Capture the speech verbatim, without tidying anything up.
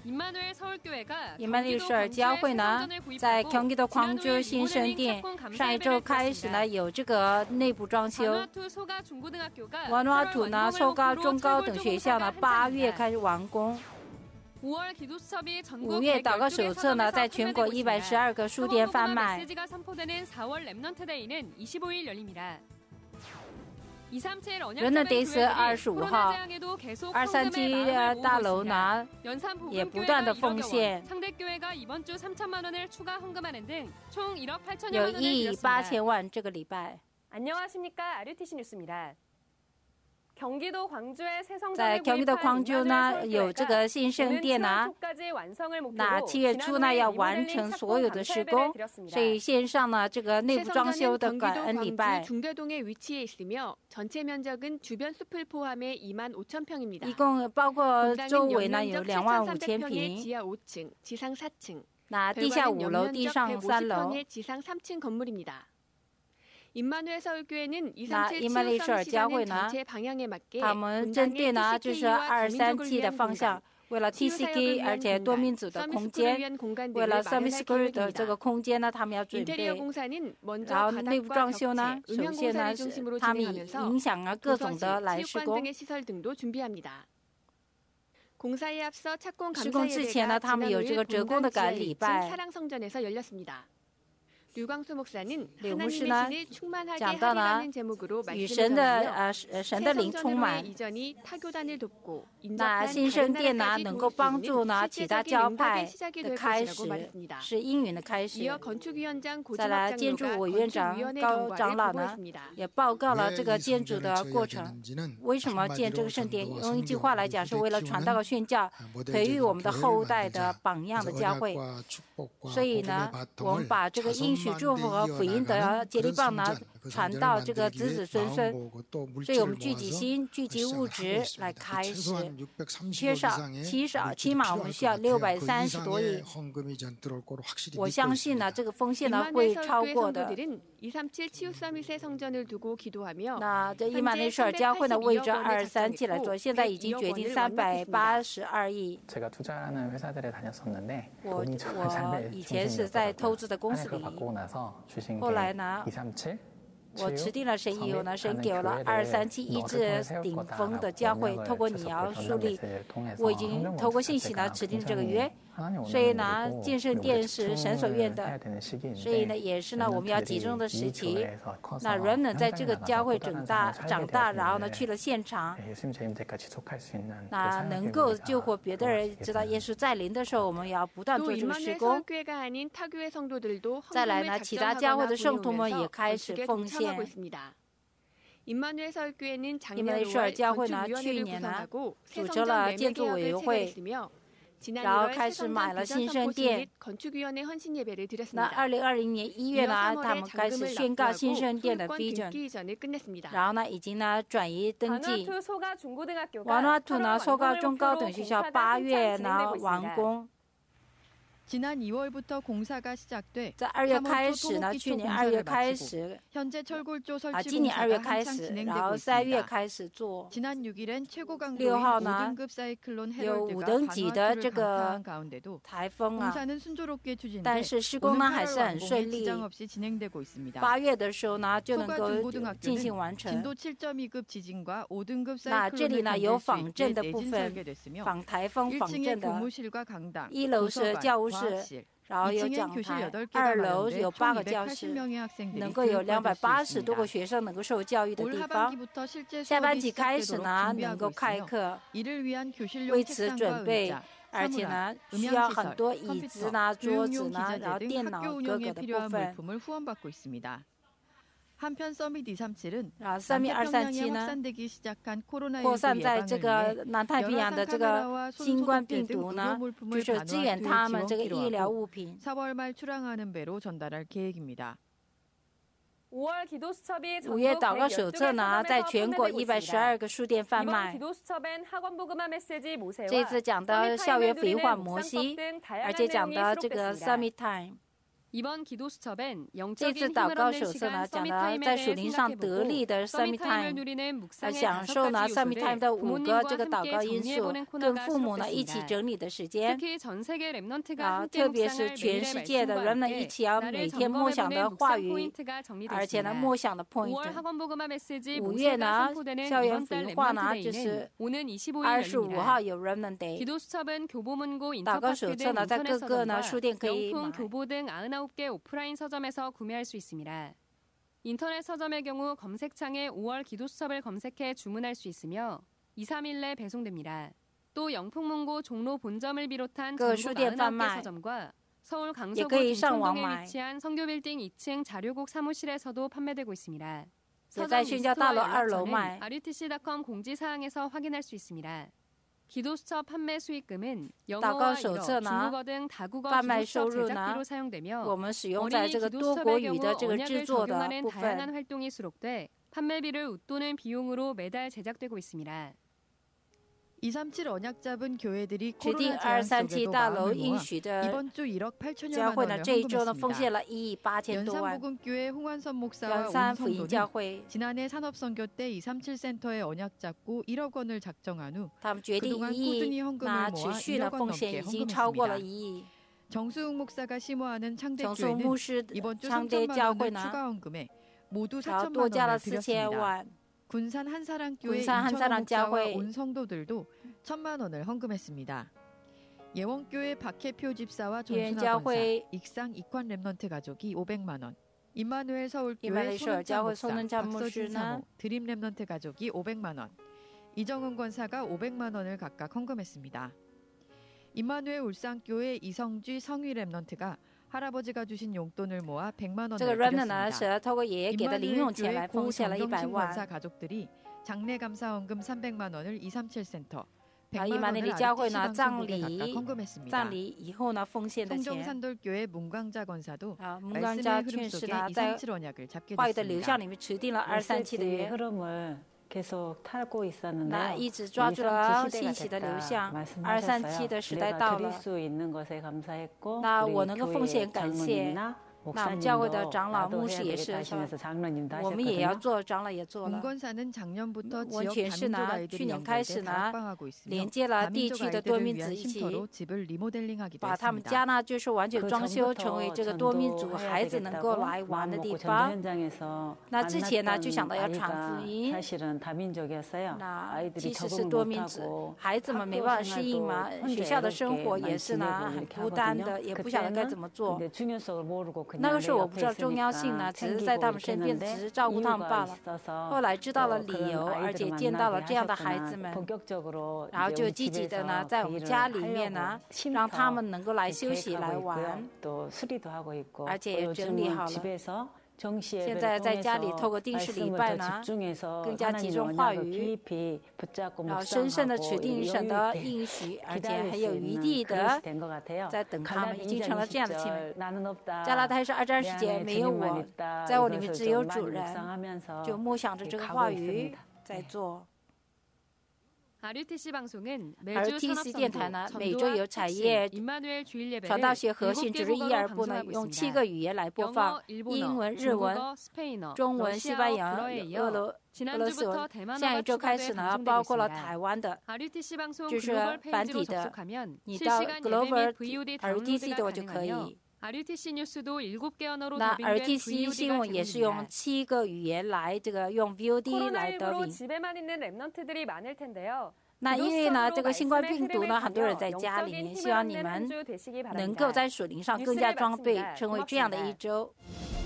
임만利舍尔教会呢，在경기도 광주新生店上一周开始呢有这个内部装修。vanuatu呢소가中高等学校呢八月开始完工。五月祷告手册呢在全国一百十二个书店贩卖。仁德迪斯二十五号，二三七大楼呢也不断的奉献，有一亿八千万这个礼拜。 안녕하십니까？아르티씨뉴스입니다。 在경기도 광주呢有这个新生店呢，那七月初呢要完成所有的施工，所以线上呢这个内部装修的感恩礼拜。一共包括周围呢有两万五千平，那地下五楼，地上三楼。那임만利舍尔教会呢，他们针对呢就是二三七的方向，为了 T C K 而且多民族的空间，为了 Summit School 的这个空间呢，他们要准备。然后内部装修呢，首先呢是他们影响啊各种的来施工。施工之前呢，他们有这个折工的感恩礼拜。柳牧师呢讲到呢，与神的呃神的灵充满。那新生殿呢，能够帮助呢其他教派的开始，是应允的开始。再来，建筑委员长高长老呢，也报告了这个建筑的过程。为什么建这个圣殿？用一句话来讲，是为了传道和宣教，培育我们的后代的榜样的教会。所以呢，我们把这个应许祝福和福音的接力棒呢传到这个子子孙孙，所以我们聚集心、聚集物质来开始。缺少起少起码我们需要六百三十多亿。我相信呢，这个奉献呢会超过的。那这伊曼内舍尔教会呢为这二三七来做，现在已经决定三百八十二亿。我我以前是在投资的公司里，后来呢，我持定了神以后呢，神给了二三七一直顶峰的教会，透过你要树立，我已经透过信息呢持定这个约。所以呢，建圣殿是神所愿的，所以呢，也是呢我们要集中的时期。那人呢，在这个教会长大长大，然后呢去了现场，那能够救活别的人，直到耶稣再临的时候，我们要不断做这个施工。再来呢，其他教会的圣徒们也开始奉献。임만利舍尔教会呢，去年呢组织了建筑委员会。然后开始买了新圣殿。那二零二零年一月呢，他们开始宣告新圣殿的 vision。然后呢，已经呢转移登记。vanuatu呢，소가中高等学校八月呢完工。在二月开始呢，去年二月开始，啊，今年二月开始，然后三月开始做。六号呢，有五等级的这个台风啊，但是施工呢还是很顺利。八月的时候呢，就能够进行完成。那这里呢有仿震的部分，仿台风仿震的。一楼是教务室。然后有讲台，二楼有八个教室，能够有两百八十多个学生能够受教育的地方。下半期开始呢，能够开课，为此准备，而且呢，需要很多椅子呢、桌子呢，然后电脑各个的部分。然后Summit二三七呢，扩散在这个南太平洋的这个新冠病毒呢，就是支援他们这个医疗物品。五月祷告手册呢，在全国一百十二个书店贩卖。这次讲的校园福音化摩西，而且讲的这个 Summit Time。 这次祷告手册呢，讲了在属灵上得力的 Summit Time， 享受呢 Summit Time 的五个这个祷告因素，跟父母呢一起整理的时间，啊，特别是全世界的人们一起要每天默想的话语，而且呢默想的 point。五月呢，校园福音话呢就是二十五号有 Remnant Day。祷告手册呢，在各个呢书店可以买。 교보 등 구십구 개 오프라인 서점에서 구매할 수 있습니다. 인터넷 서점의 경우 검색창에 오월 기도수첩을 검색해 주문할 수 있으며 이, 삼 일 내 배송됩니다. 또 영풍문고 종로 본점을 비롯한 전국 구십구 개 서점과 서울 강서구 김천동에 위치한 성교빌딩 이 층 자료국 사무실에서도 판매되고 있습니다. 서점 리스트와 연락처는 아르티씨닷컴 공지사항에서 확인할 수 있습니다. 기도수첩 판매 수익금은 영어와 일어, 중국어 등 다국어 기도수첩 제작비로 사용되며 어린이 기도수첩의 경우 언약을 적용하는 다양한 활동이 수록돼 판매비를 웃도는 비용으로 매달 제작되고 있습니다. 이삼칠 언약 잡은 교회들이 코로나 제한 속에도 마음을 모아 이번 주 일억 팔천여만 원을 헌금했습니다. 연산복음교회 홍완선 목사와 온 성도는 지난해 산업선교 때 이삼칠 센터에 언약 잡고 일억 원을 작정한 후 그동안 꾸준히 헌금을 모아 일억 원 넘게 헌금했습니다. 정수웅 목사가 심호하는 창대교회는 이번 주 삼천만 원을 추가 헌금해 모두 사천만 원을 드렸습니다. 군산 한사랑교회 인천호 목사와 온 성도들도 천만 원을 헌금했습니다. 예원교회 박혜표 집사와 전순아 권사, 익상 익환 렘넌트 가족이 오백만 원, 임마누엘 서울교회 손은찬 목사, 박서진 사모, 드림 렘넌트 가족이 오백만 원, 이정은 권사가 오백만 원을 각각 헌금했습니다. 임마누엘 울산교회 이성쥐 성휘 렘넌트가 할아버지가 주신 용돈을 모아 백만 원을 드렸습니다. 임마누엘 교회 고정경 권사 가족들이 장례 감사 헌금 삼백만 원을 이삼칠 센터, 백만 원을 아르티씨 방송국에 각각 헌금했습니다. 성정산돌교회 문광자 권사도 말씀의 흐름 속에 이삼칠 언약을 잡게 됐습니다. 메시지의 흐름을 계속 타고 있었는데요. 이삼칠 시대가 됐다 말씀하셨어요. 내가 드릴 수 있는 것에 감사했고 우리 교회 장로님이나 목사님도 나도 해야 되겠다 하시면서 장로님도 하셨거든요. 문 권사는 작년부터 지역 다민족 아이들이 연결돼 다락방하고 있으며 다민족 아이들을 위한 쉼터로 집을 리모델링하기도 했습니다. 그 전부터 전도해야 되겠다고 마음먹고 전도 현장에서 만났던 아이가 사실은 다민족이었어요. 아이들이 적응을 못하고 학교 생활도 혼자 어렵게 많지내고 이렇게 하거든요. 그때는 근데 중요성을 모르고 那个时候我不知道重要性呢，只是在他们身边，只是照顾他们罢了。后来知道了理由，而且见到了这样的孩子们，然后就积极的呢，在我们家里面呢，让他们能够来休息来玩，而且也整理好了。 现在在家里透过定时礼拜呢，更加集中话语，然后深深的指定神的应许，而且很有余地的在等他们，已经成了这样的亲人。加拉太书二章二十节，没有我，在我里面只有主人，就默想着这个话语在做。 아르티씨 방송은 아르티씨电台呢，每周有产业传道学核心主日一二部呢，用七个语言来播放：英文、日文、中文、西班牙、俄罗俄罗斯文。下一周开始呢，包括了台湾的，就是繁体的。你到 Global R T C 的话就可以。 那 R T C 新闻也是用七个语言来这个用 V O D 来得名。那因为呢，这个新冠病毒呢，很多人在家里面，希望你们能够在属灵上更加装备，成为这样的一周。